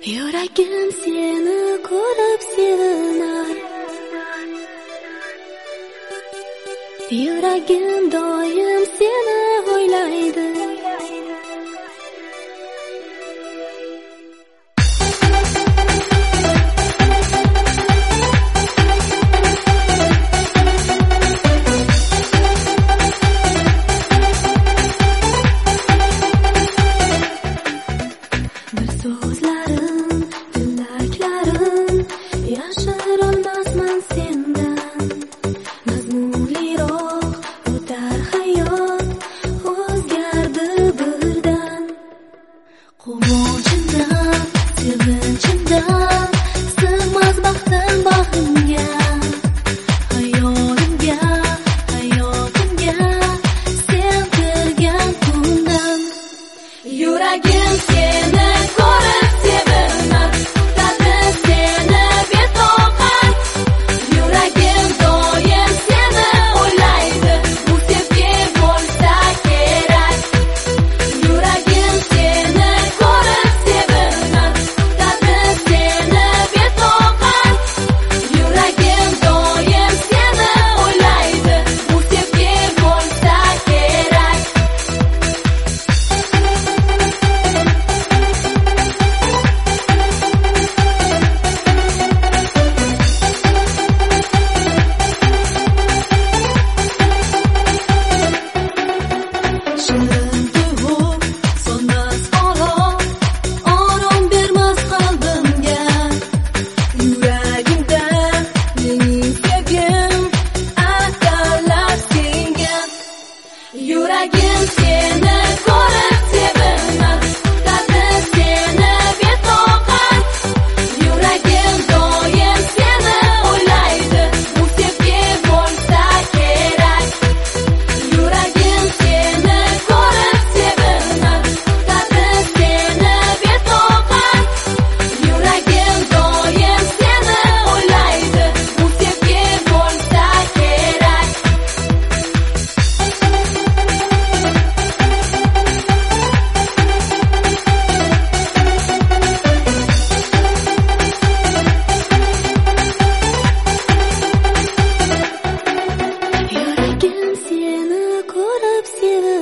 Yuragim seni ko'rib sevinar. Yuragim doim seni o'ylaydi. Bir so'zlarim, tilaklarim yashirolmasman sendan. Mazmunliroq o'tar hayot, o'zgardi birdan. Quvonchimdan, sevinchimdan sig'mas baxtim bag'rimga. Hayolimga, hayotimga sen kirgan kundan. Yuragim seni ko'rib sevinar, tutadi seni betoqat. Yuragim doim seni o'ylaydi, bu sevgi bo'lsa kerak. Yuragim seni ko'rib sevinar, tutadi seni betoqat. Yuragim doim seni o'ylaydi, bu sevgi bo'lsa kerak. Shirin tuyg'u so'nmas orom bermas qalbimga. Yuragimda mening sevgim atalab senga. Yuragim seni ko'rib sevinar, tutadi seni betoqat. Yuragim doim seni o'ylaydi, bu sevgi bo'lsa kerak. Yuragim seni ko'rib sevinar, tutadi seni betoqat. Yuragim doim seni o'ylaydi, bu sevgi bo'lsa kerak. Yuragim seni ko'rib sevinar.